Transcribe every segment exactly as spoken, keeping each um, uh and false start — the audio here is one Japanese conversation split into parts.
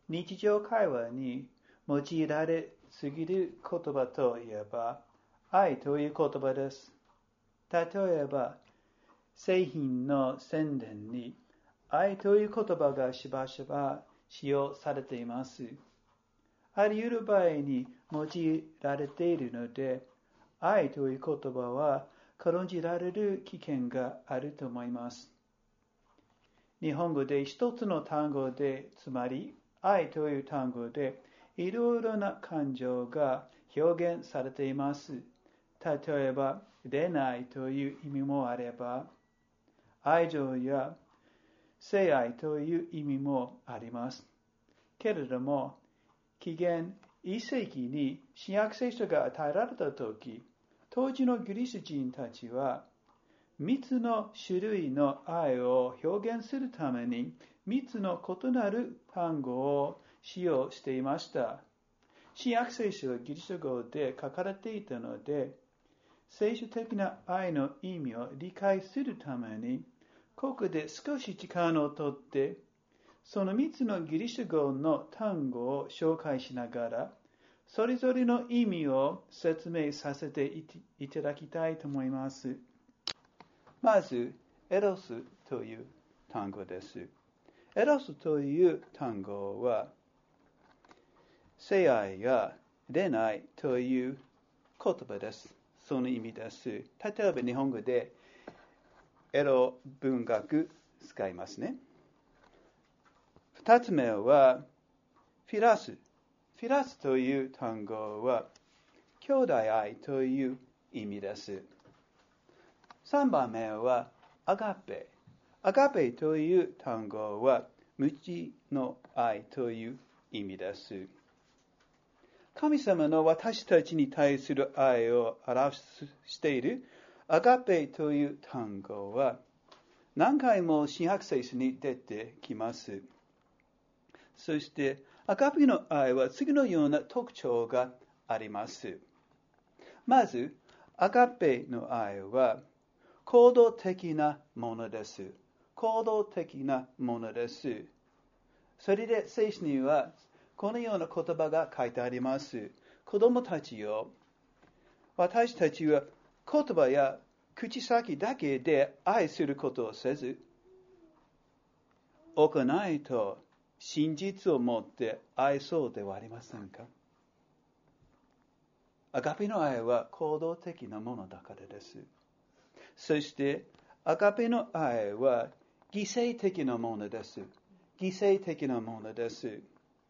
日常会話に用いられすぎる言葉といえば、愛という言葉です。例えば、製品の宣伝に愛という言葉がしばしば使用されています。あり得る場合に用いられているので、愛という言葉は軽んじられる危険があると思います。日本語で一つの単語で、つまり愛という単語で、いろいろな感情が表現されています。例えば、恋愛という意味もあれば、愛情や性愛という意味もあります。けれども、紀元いっ世紀に新約聖書が与えられたとき、当時のギリシャ人たちは、三つの種類の愛を表現するために、三つの異なる単語を使用していました。新約聖書はギリシャ語で書かれていたので、聖書的な愛の意味を理解するために、ここで少し時間をとって、その三つのギリシャ語の単語を紹介しながら、それぞれの意味を説明させていただきたいと思います。まず、エロスという単語です。エロスという単語は、性愛や恋愛という言葉です。その意味です。例えば日本語でエロ文学使いますね。二つ目はフィラス。フィラスという単語は兄弟愛という意味です。三番目はアガペ。アガペという単語は無知の愛という意味です。神様の私たちに対する愛を表しているアガペという単語は何回も新約聖書に出てきます。そしてアガペの愛は次のような特徴があります。まず、アガペの愛は行動的なものです。行動的なものです。それで聖書にはこのような言葉が書いてあります。子供たちよ、私たちは言葉や口先だけで愛することをせず、行いと真実を持って愛そうではありませんか。アガペの愛は行動的なものだからです。そして、アガペの愛は犠牲的なものです。犠牲的なものです。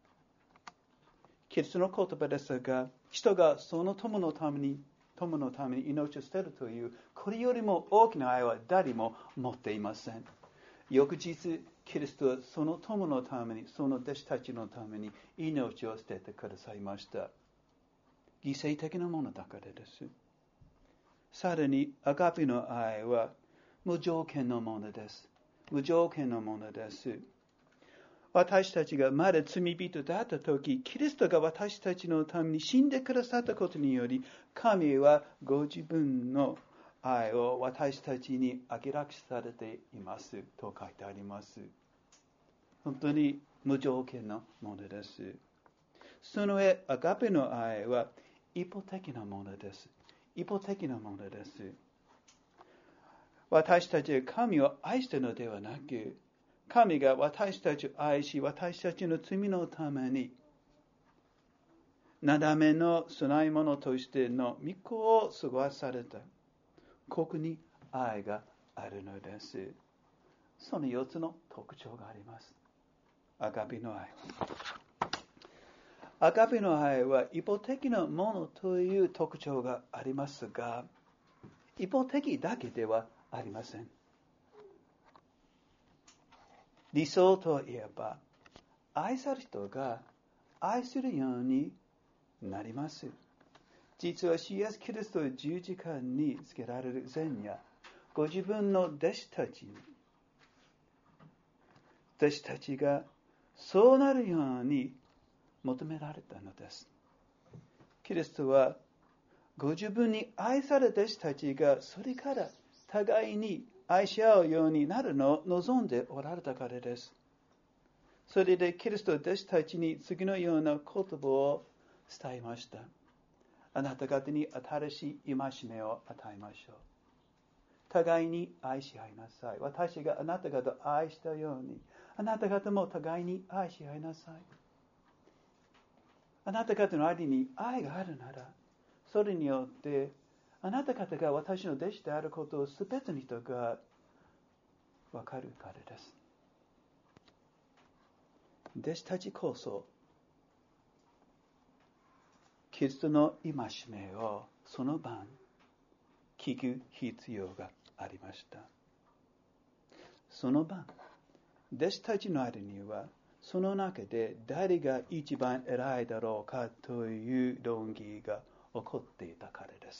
キリストの言葉ですが、人がその友のために、友のために命を捨てるという、これよりも大きな愛は誰も持っていません。翌日、キリストはその友のために、その弟子たちのために命を捨ててくださいました。犠牲的なものだからです。さらに、アガペの愛は無条件のものです。無条件のものです。私たちがまだ罪人だったとき、キリストが私たちのために死んでくださったことにより、神はご自分の愛を私たちに明らかにされていますと書いてあります。本当に無条件のものです。その上、アガペの愛は一方的なものです。一方的なものです。私たちは神を愛したのではなく、神が私たちを愛し、私たちの罪のために、なだめの供え物としての御子を過ごされた。ここに愛があるのです。そのよっつの特徴があります。アガペの愛。アガペの愛は一方的なものという特徴がありますが、一方的だけではありません。理想といえば、愛される人が愛するようになります。実はイエス・キリストは十字架につけられる前夜、ご自分の弟子たちに、弟子たちがそうなるように求められたのです。キリストはご自分に愛された弟子たちがそれから互いに愛し合うようになるのを望んでおられたからです。 それでキリストは弟子たちに次のような言葉を伝えました。あなた方に新しい戒めを与えましょう。互いに愛し合いなさい。私があなた方を愛したように、あなた方も互いに愛し合いなさい。あなた方の間に愛があるなら、それによってあなた方が私の弟子であることをすべての人がわかるからです。弟子たちこそキリストの戒めをその晩聞く必要がありました。その晩、弟子たちの間にはその中で誰が一番偉いだろうかという論議が起こっていたからです。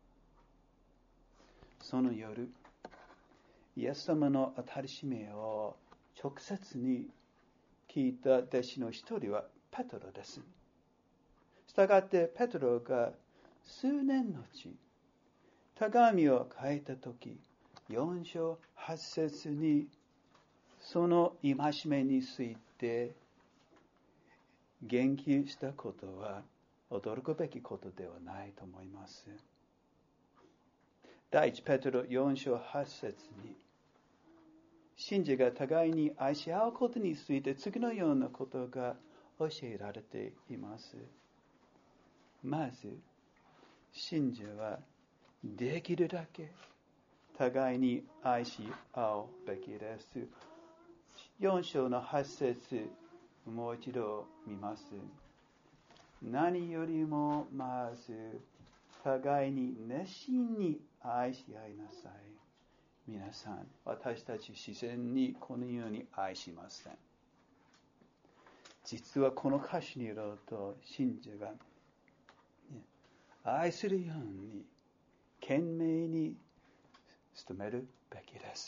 その夜、イエス様の新しめを直接に聞いた弟子の一人はペトロです。したがってペトロが数年のうち手紙を書いたとき、四章八節にその戒めについて言及したことは驚くべきことではないと思います。第一ペトロ四章八節に信者が互いに愛し合うことについて次のようなことが教えられています。まず、信者はできるだけ互いに愛し合うべきです。四章の八節、もう一度見ます。何よりもまず、互いに熱心に愛し合いなさい。皆さん、私たち自然にこのように愛しません。実はこの歌詞によると、信者が、ね、愛するように懸命に努めるべきです。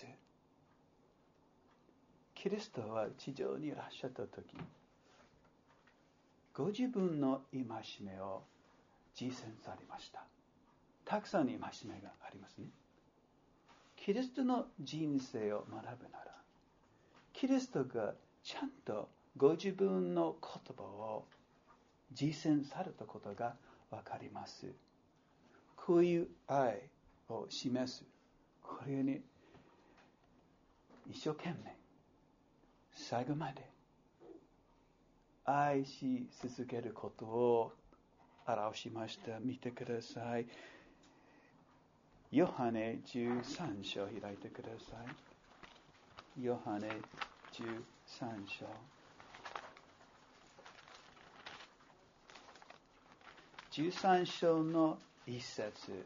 キリストは地上にいらっしゃったとき、ご自分の戒めを実践されました。たくさんの戒めがありますね。キリストの人生を学ぶなら、キリストがちゃんとご自分の言葉を実践されたことがわかります。こういう愛を示す。これに一生懸命、最後まで愛し続けることを表しました。見てください。ヨハネじゅうさん章開いてください。ヨハネじゅうさん章。じゅうさん章の一節。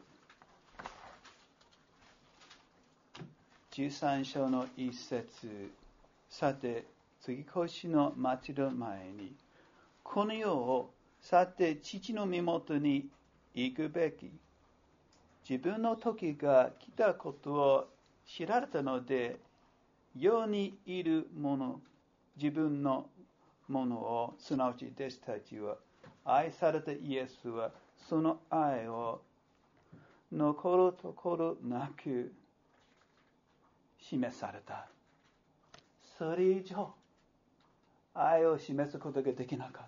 じゅうさん章の一節。さて、次越の祭りの前に、この世を去って父の身元に行くべき。自分の時が来たことを知られたので、世にいるもの、自分のものを、すなわち弟子たちは、愛されたイエスは、その愛を残るところなく示された。それ以上、愛を示すことができなかった。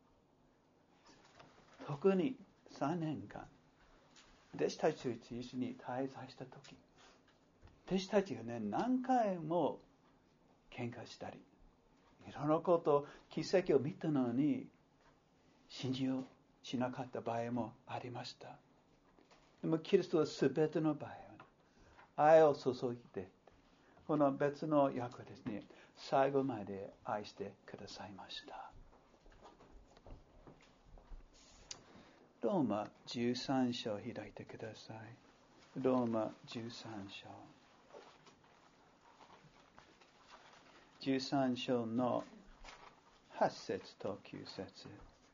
特にさんねんかん、弟子たちと一緒に滞在したとき、弟子たちがね、何回も喧嘩したり、いろんなこと、奇跡を見たのに、信じようしなかった場合もありました。でも、キリストはすべての場合は、愛を注いで、この別の訳ですね、最後まで愛してくださいました。ローマじゅうさん章開いてください。ローマじゅうさん章。じゅうさん章のはち節ときゅう節。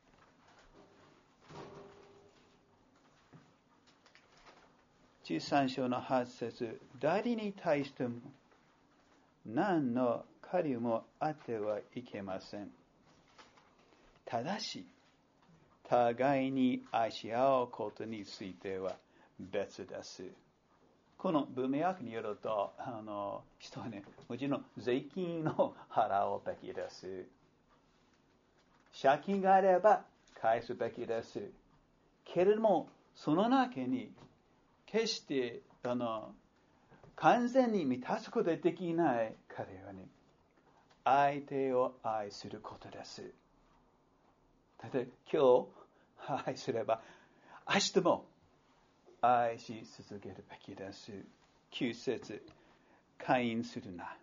じゅうさん章のはち節。誰に対しても何の借りもあってはいけません。ただし、互いに愛し合うことについては別です。 この文脈によると、あの人はね、もちろん税金を払うべきです。借金があれば返すべきです。けれども、その中に決してあの完全に満たすことができない彼はね、相手を愛することです。例えば今日愛すれば明日も愛し続けるべきです。きゅう節、姦淫するな、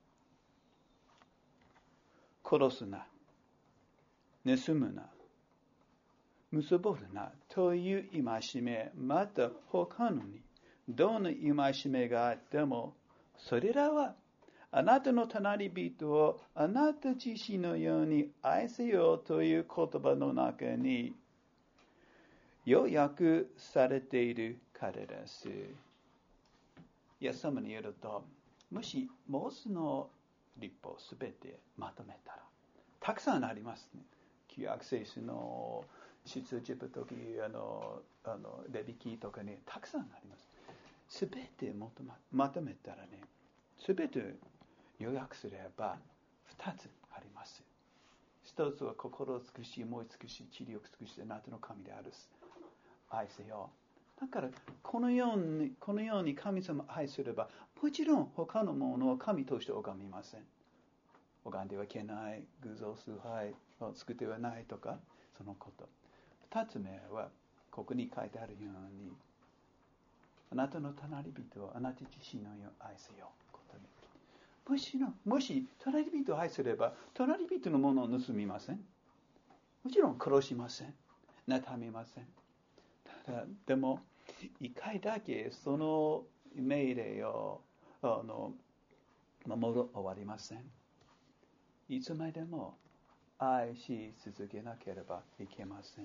殺すな、盗むな、結ぼるなという戒め、また他のにどの戒めがあっても、それらはあなたの隣人をあなた自身のように愛せよという言葉の中に要約されているからです。イエス様によると、もしモーセの律法すべてまとめたら、たくさんありますね。旧約聖書の出エジプト記、あの、あのレビ記とかね、たくさんあります。すべてまと、まとめたらね、すべて予約すれば二つあります。一つは心を尽くし、思い尽くし、知力尽くしてあなたの神である。愛せよ。だからこのように、このように神様を愛すれば、もちろん他のものは神として拝みません。拝んではいけない、偶像崇拝を作ってはないとか、そのこと。二つ目は、ここに書いてあるように、あなたの隣人をあなた自身のように愛せよ。ことね。もしろ、もし隣人を愛すれば、隣人のものを盗みません。もちろん殺しません。妬みません。ただ、でも、一回だけその命令をあの守る終わりません。いつまでも愛し続けなければいけません。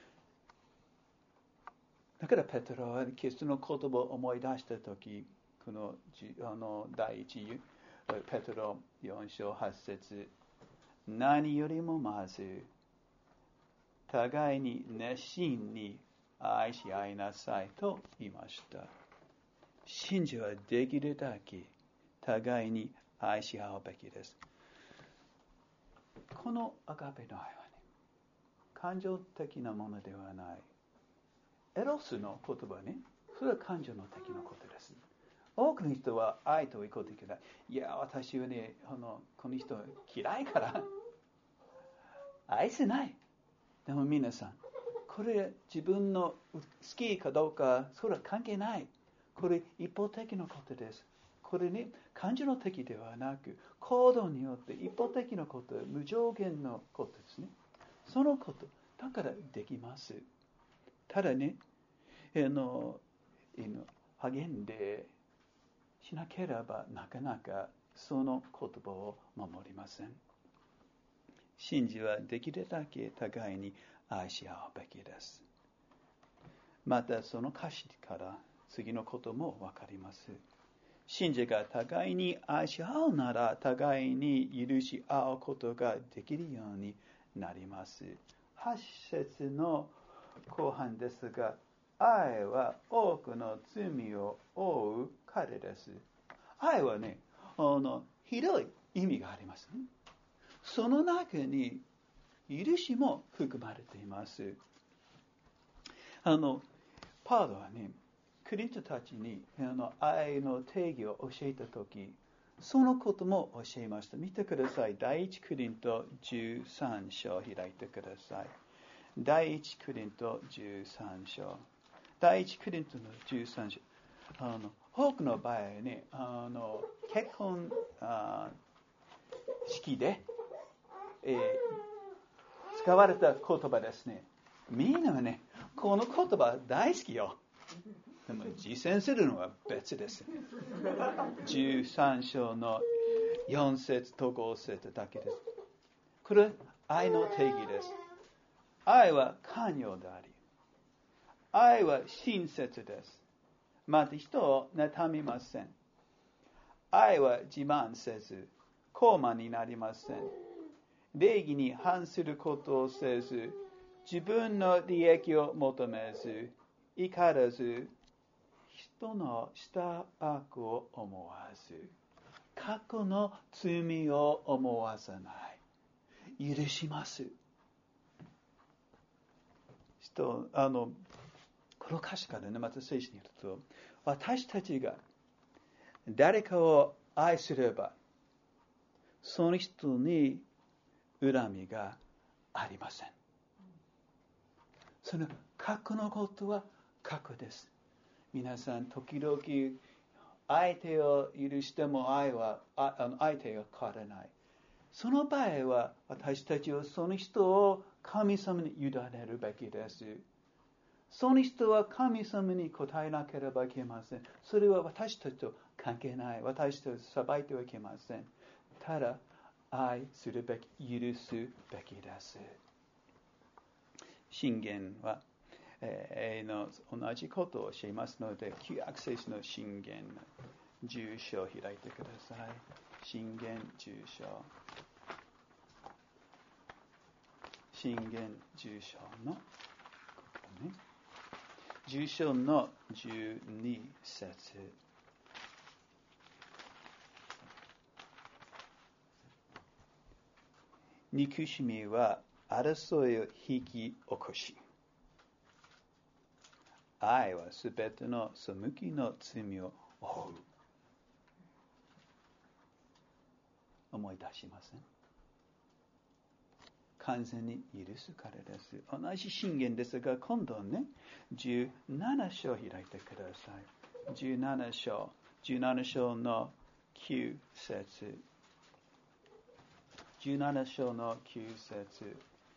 だからペテロはキリストの言葉を思い出したとき、このあの第一ペテロよん章はち節、何よりもまず互いに熱心に愛し合いなさいと言いました。信者はできるだけ互いに愛し合うべきです。このアガペの愛はね、感情的なものではない。エロスの言葉ね、それは感情の的なことです。多くの人は愛ということで嫌い。いや、私はね、あのこの人嫌いから愛せない。でも皆さん、これ自分の好きかどうか、それは関係ない。これ一方的なことです。これね、感情の的ではなく、行動によって一方的なこと、無条件のことですね。そのこと、だからできます。ただね、あの、励んでしなければなかなかその言葉を守りません。信者はできるだけ互いに愛し合うべきです。またその歌詞から次のこともわかります。信者が互いに愛し合うなら互いに許し合うことができるようになります。はち節の後半ですが、愛は多くの罪を負う彼です。愛はね、あの広い意味がありますね。その中に許しも含まれています。あのパウロはね、クリスチャンたちにあの愛の定義を教えたとき、そのことも教えました。見てください。第一コリントじゅうさん章を開いてください。第一コリントじゅうさん章。第一コリントのじゅうさん章。あの多くの場合ね、あの結婚あ式で、えー、使われた言葉ですね。みんなはね、この言葉大好きよ。でも実践するのは別です。じゅうさん章のよん節とご節だけです。これ愛の定義です。愛は寛容であり、愛は親切です。また人を妬みません。愛は自慢せず、高慢になりません。礼儀に反することをせず、自分の利益を求めず、怒らず、 人のした悪を思わず、過去の罪を思わさない。許します。人、あの、この歌詞からね、また聖書によると、私たちが誰かを愛すれば、その人に恨みがありません。その過去のことは過去です。皆さん、時々相手を許しても愛は、あ相手が変わらない。その場合は、私たちはその人を神様に委ねるべきです。その人は神様に答えなければいけません。それは私たちと関係ない。私たちを裁いてはいけません。ただ、愛するべき、許すべきです。箴言は、えー、の同じことを教えますので、旧約聖書の箴言じゅう章を開いてください。箴言じゅう章。箴言じゅう章の、ここね。じゅう章のじゅうに節。憎しみは争いを引き起こし、愛はすべての背きの罪を負う。思い出しません？完全に許すからです。同じ箴言ですが、今度ね、じゅうなな章を開いてください。じゅうなな章、じゅうなな章のきゅう節。じゅうなな章のきゅう節。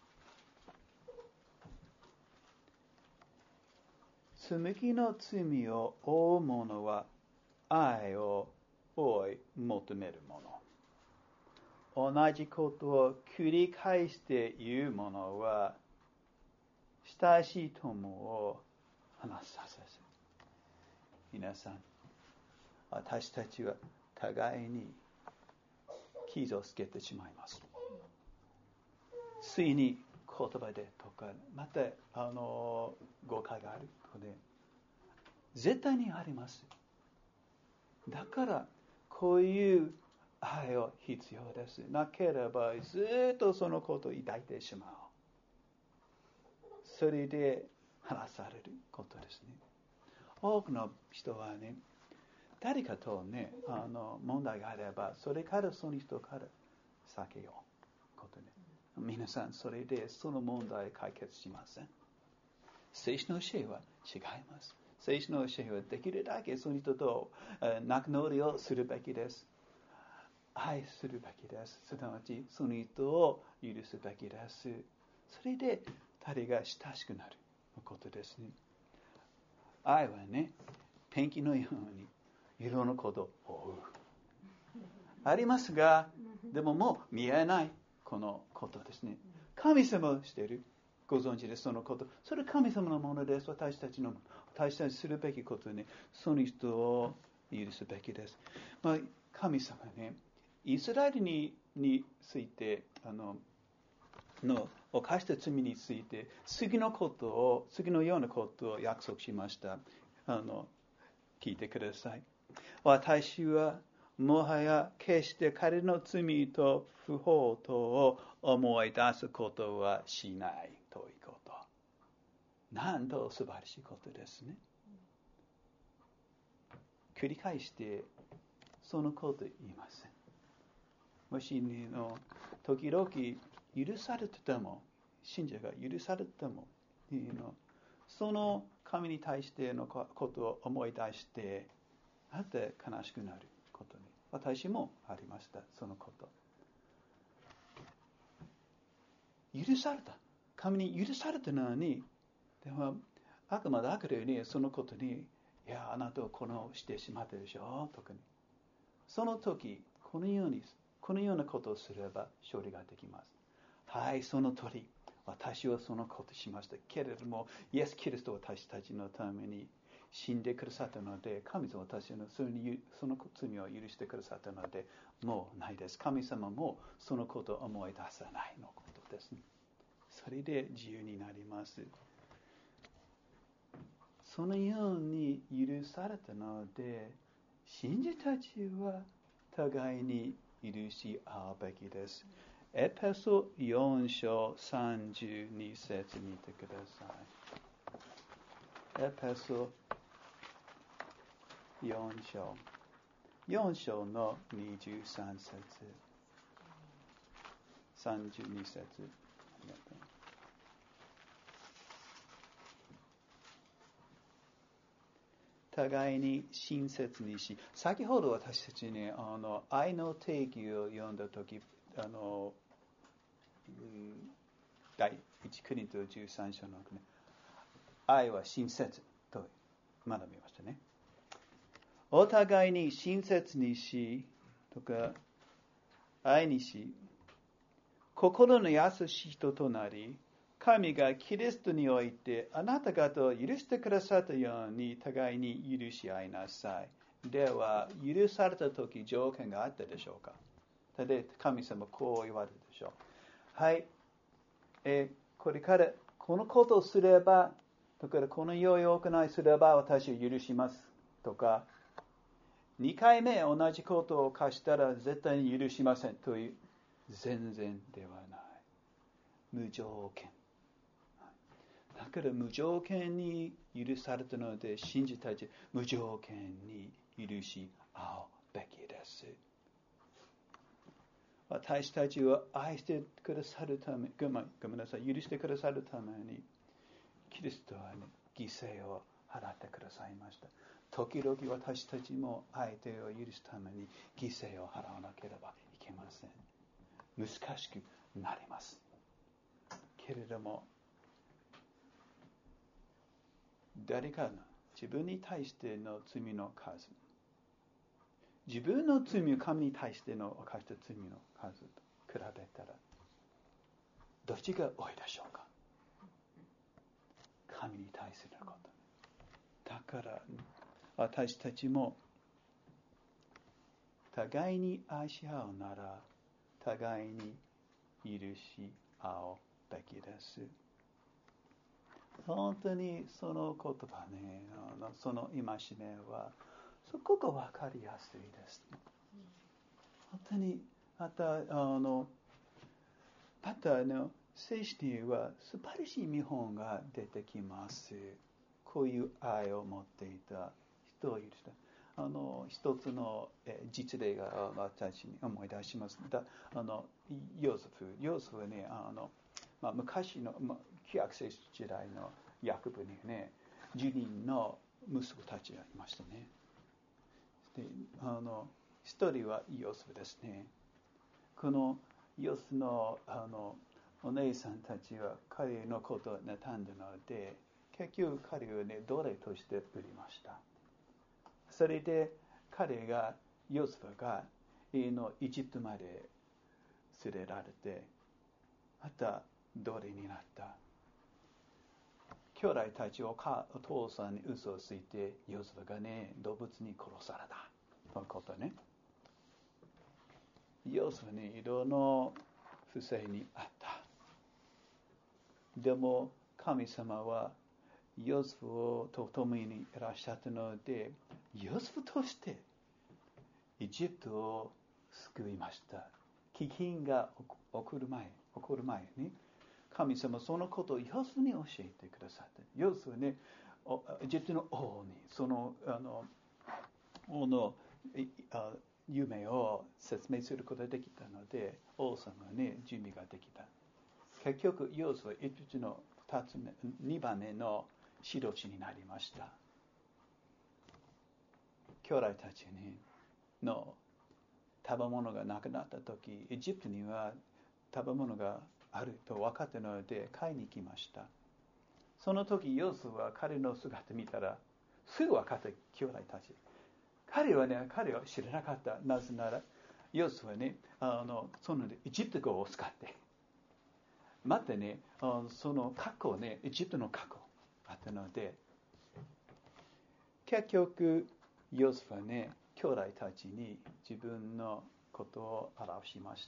背きの罪を負う者は愛を追い求める者。同じことを繰り返して言う者は親しい友を話させる。皆さん、私たちは互いに傷をつけてしまいます。ついに言葉でとか、またあの誤解があるので、絶対にあります。だからこういう愛を必要です。なければずっとそのことを抱いてしまう。それで話されることですね。多くの人はね、誰かとね、あの問題があれば、それからその人から避けようことね。皆さん、それでその問題解決しません。聖書の教えは違います。聖書の教えはできるだけその人と仲直りをするべきです。愛するべきです。すなわちその人を許すべきです。それで誰が親しくなることですね。愛はね、ペンキのようにいろんなことを追う。ありますが、でももう見えないこのことですね。神様をしている。ご存知です、そのこと。それは神様のものです。私たちの、私たちするべきことね。その人を許すべきです。まあ、神様ね、イスラエルにについて、あの、の犯した罪について、次のことを、次のようなことを約束しました。あの、聞いてください。私は、もはや決して彼の罪と不法とを思い出すことはしないということ。なんと素晴らしいことですね。繰り返してそのこと言いません。もしの時々許されてても、信者が許されても、その神に対してのことを思い出して、あって悲しくなることに。私もありました、そのこと。許された。神に許されたのに、でも、あくまで悪霊にそのことに、いや、あなたをこのしてしまったでしょ、特に。その時、このように、このようなことをすれば勝利ができます。はい、その通り。私はそのことしました。けれども、イエス・キリストは私たちのために死んでくださったので、神様は私のそにその罪を許してくださったので、もうないです。神様もそのことを思い出さないのことですね。それで自由になります。 そのように許されたので、信者たちは互いに許し合うべきです。エペソよん章さんじゅうに節見てください。エペソよん章。よん章のにじゅうさん節。さんじゅうに節。互いに親切にし、先ほど私たちにあの愛の定義を読んだとき、あの第一コリントじゅうさん章の、ね、愛は親切と学びましたね。お互いに親切にしとか愛にし、心の優しい人となり、神がキリストにおいてあなた方を許してくださったように互いに許し合いなさい。では、許されたとき条件があったでしょうか。例えば神様こう言われるでしょう。はい、えー、これからこのことをすれば、だからこの良い行いすれば私を許しますとか、にかいめ同じことを犯したら絶対に許しませんという、全然ではない。無条件。だから無条件に許されたので、信じたち無条件に許し合うべきです。私たちを愛してくださるため、ごめん、ごめんなさい、許してくださるために、キリストは、ね、犠牲を払ってくださいました。時々私たちも相手を許すために犠牲を払わなければいけません。難しくなります。けれども、誰かの自分に対しての罪の数、自分の罪を神に対しての犯した罪の数と比べたら、どっちが多いでしょうか。神に対すること。だから私たちも互いに愛し合うなら、互いに許し合うべきです。本当にその言葉ね、その戒めはすごくわかりやすいです。本当にまたあのまたあの聖書には素晴らしい見本が出てきます。こういう愛を持っていた人を許した。あの一つの実例が私に思い出します。だあのヨセフ、ヨセフはね、あのまあ、昔の、まあ、旧約聖書時代の役部にね、じゅうにんの息子たちがいましたね。で、あの一人はヨセフですね。このヨセフのあのお姉さんたちは彼のことを妬んだので、結局彼をね、奴隷として売りました。それで彼が、ヨセフがのエジプトまで連れられて、また奴隷になった。兄弟たちをお父さんに嘘をついて、ヨセフがね、動物に殺されたということね。ヨセフにいろの不正にあった。でも神様はヨセフをと共にいらっしゃったので、ヨセフとしてエジプトを救いました。飢饉が起こる前、起こる前に、神様そのことをヨセフに教えてくださった。ヨセフはね、エジプトの王にそのあの王の夢を説明することができたので、王様はね、準備ができた。結局、ヨセフはエジプトの二つ目、二番目の指導者になりました。兄弟たちにの食べ物がなくなったとき、エジプトには食べ物があると分かったので買いに行きました。その時、ヨセフは彼の姿を見たら、すぐ分かった兄弟たち。彼はね、彼は知らなかった。なぜなら、ヨセフはね、あのそのエジプト語を使って、またね、その格好ね、エジプトの格好あったので、結局、ヨセフはね、兄弟たちに自分のことを表しました。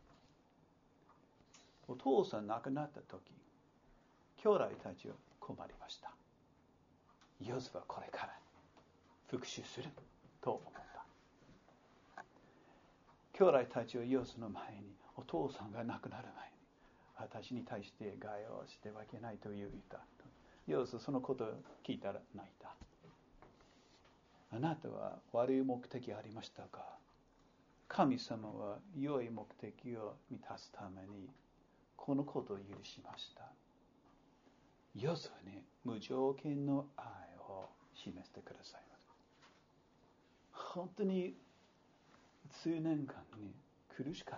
お父さん亡くなった時、兄弟たちは困りました。 ヨセフはこれから復讐すると思った。兄弟たちはヨセフの前に、お父さんが亡くなる前に私に対して害をしてはいけないと言った。ヨセフそのことを聞いたら泣いた。あなたは悪い目的ありましたか？神様は良い目的を満たすためにこのことを許しました。ヨセフに無条件の愛を示してくださいます。本当に数年間に苦しかった。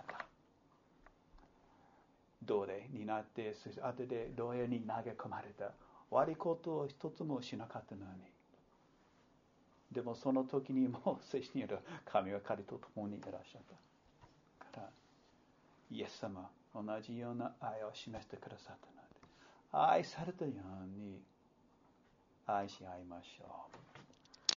奴隷になって、そして後で牢屋に投げ込まれた。悪いことを一つもしなかったのに。でもその時にも聖書による神は彼と共にいらっしゃった。からイエス様同じような愛を示してくださったので、愛されたように愛し合いましょう。